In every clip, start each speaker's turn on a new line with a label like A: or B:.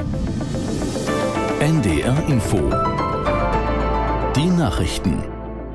A: NDR Info. Die Nachrichten.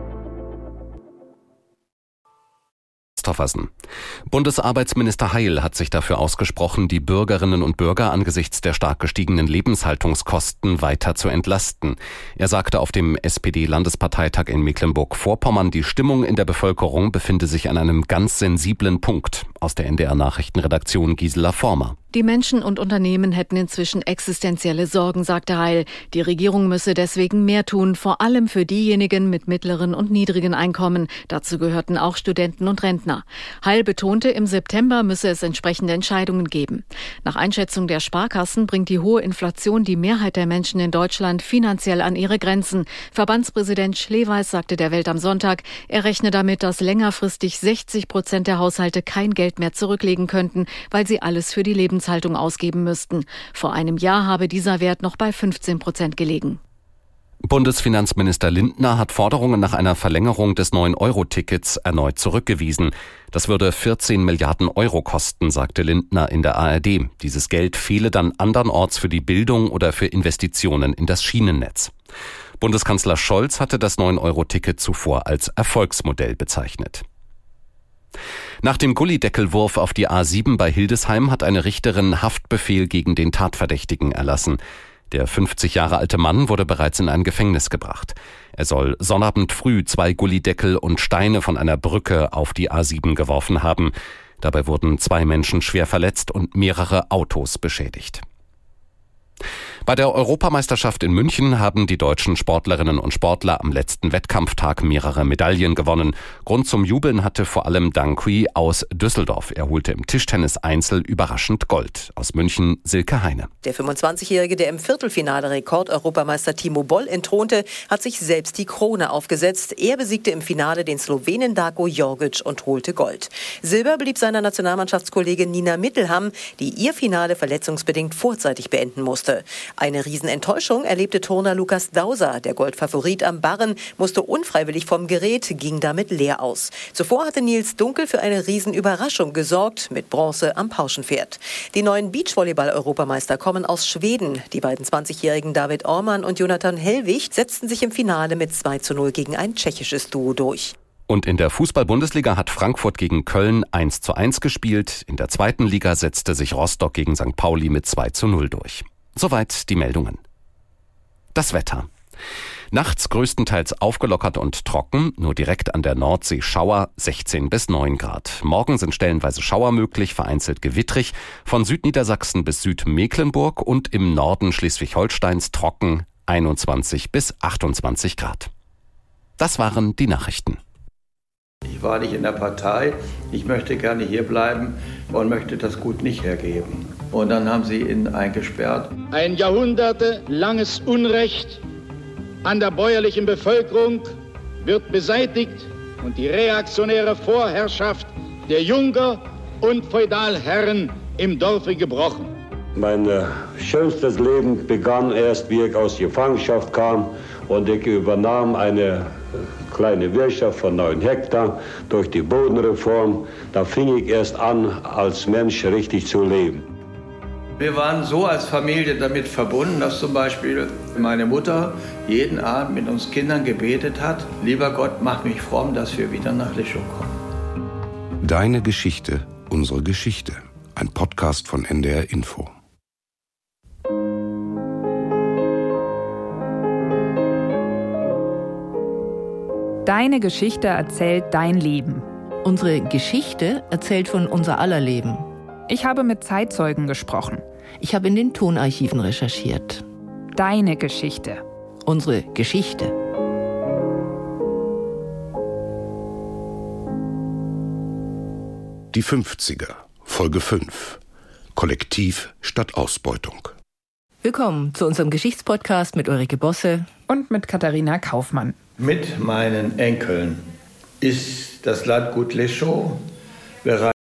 A: Bundesarbeitsminister Heil hat sich dafür ausgesprochen, die Bürgerinnen und Bürger angesichts der stark gestiegenen Lebenshaltungskosten weiter zu entlasten. Er sagte auf dem SPD-Landesparteitag in Mecklenburg-Vorpommern, die Stimmung in der Bevölkerung befinde sich an einem ganz sensiblen Punkt. Aus der NDR-Nachrichtenredaktion Gisela Former.
B: Die Menschen und Unternehmen hätten inzwischen existenzielle Sorgen, sagte Heil. Die Regierung müsse deswegen mehr tun, vor allem für diejenigen mit mittleren und niedrigen Einkommen. Dazu gehörten auch Studenten und Rentner. Heil betonte, im September müsse es entsprechende Entscheidungen geben. Nach Einschätzung der Sparkassen bringt die hohe Inflation die Mehrheit der Menschen in Deutschland finanziell an ihre Grenzen. Verbandspräsident Schleweis sagte der Welt am Sonntag, er rechne damit, dass längerfristig 60% der Haushalte kein Geld mehr zurücklegen könnten, weil sie alles für die Lebenshaltung ausgeben müssten. Vor einem Jahr habe dieser Wert noch bei 15% gelegen.
A: Bundesfinanzminister Lindner hat Forderungen nach einer Verlängerung des 9-Euro-Tickets erneut zurückgewiesen. Das würde 14 Milliarden Euro kosten, sagte Lindner in der ARD. Dieses Geld fehle dann andernorts für die Bildung oder für Investitionen in das Schienennetz. Bundeskanzler Scholz hatte das 9-Euro-Ticket zuvor als Erfolgsmodell bezeichnet. Nach dem Gullydeckelwurf auf die A7 bei Hildesheim hat eine Richterin Haftbefehl gegen den Tatverdächtigen erlassen. Der 50 Jahre alte Mann wurde bereits in ein Gefängnis gebracht. Er soll Sonnabend früh 2 Gullydeckel und Steine von einer Brücke auf die A7 geworfen haben. Dabei wurden 2 Menschen schwer verletzt und mehrere Autos beschädigt. Bei der Europameisterschaft in München haben die deutschen Sportlerinnen und Sportler am letzten Wettkampftag mehrere Medaillen gewonnen. Grund zum Jubeln hatte vor allem Dang Quy aus Düsseldorf. Er holte im Tischtennis Einzel überraschend Gold. Aus München Silke Heine.
C: Der 25-Jährige, der im Viertelfinale Rekord-Europameister Timo Boll entthronte, hat sich selbst die Krone aufgesetzt. Er besiegte im Finale den Slowenen Darko Jorgic und holte Gold. Silber blieb seiner Nationalmannschaftskollegin Nina Mittelham, die ihr Finale verletzungsbedingt vorzeitig beenden musste. Eine Riesenenttäuschung erlebte Turner Lukas Dauser. Der Goldfavorit am Barren musste unfreiwillig vom Gerät, ging damit leer aus. Zuvor hatte Nils Dunkel für eine Riesenüberraschung gesorgt, mit Bronze am Pauschenpferd. Die neuen Beachvolleyball-Europameister kommen aus Schweden. Die beiden 20-jährigen David Orman und Jonathan Hellwig setzten sich im Finale mit 2:0 gegen ein tschechisches Duo durch.
A: Und in der Fußball-Bundesliga hat Frankfurt gegen Köln 1:1 gespielt. In der zweiten Liga setzte sich Rostock gegen St. Pauli mit 2:0 durch. Soweit die Meldungen. Das Wetter. Nachts größtenteils aufgelockert und trocken, nur direkt an der Nordsee Schauer, 16 bis 9 Grad. Morgen sind stellenweise Schauer möglich, vereinzelt gewittrig, von Südniedersachsen bis Südmecklenburg und im Norden Schleswig-Holsteins trocken, 21 bis 28 Grad. Das waren die Nachrichten.
D: Ich war nicht in der Partei, ich möchte gerne hier bleiben und möchte das Gut nicht hergeben. Und dann haben sie ihn eingesperrt.
E: Ein jahrhundertelanges Unrecht an der bäuerlichen Bevölkerung wird beseitigt und die reaktionäre Vorherrschaft der Junker und Feudalherren im Dorfe gebrochen.
F: Mein schönstes Leben begann erst, wie ich aus Gefangenschaft kam und ich übernahm eine kleine Wirtschaft von 9 Hektar durch die Bodenreform. Da fing ich erst an, als Mensch richtig zu leben.
D: Wir waren so als Familie damit verbunden, dass zum Beispiel meine Mutter jeden Abend mit uns Kindern gebetet hat: Lieber Gott, mach mich fromm, dass wir wieder nach Lischow kommen.
G: Deine Geschichte, unsere Geschichte. Ein Podcast von NDR Info.
H: Deine Geschichte erzählt dein Leben.
I: Unsere Geschichte erzählt von unser aller Leben.
H: Ich habe mit Zeitzeugen gesprochen.
I: Ich habe in den Tonarchiven recherchiert.
H: Deine Geschichte.
I: Unsere Geschichte.
G: Die 50er, Folge 5. Kollektiv statt Ausbeutung.
I: Willkommen zu unserem Geschichtspodcast mit Ulrike Bosse
H: und mit Katharina Kaufmann.
D: Mit meinen Enkeln ist das Landgut Lischow bereits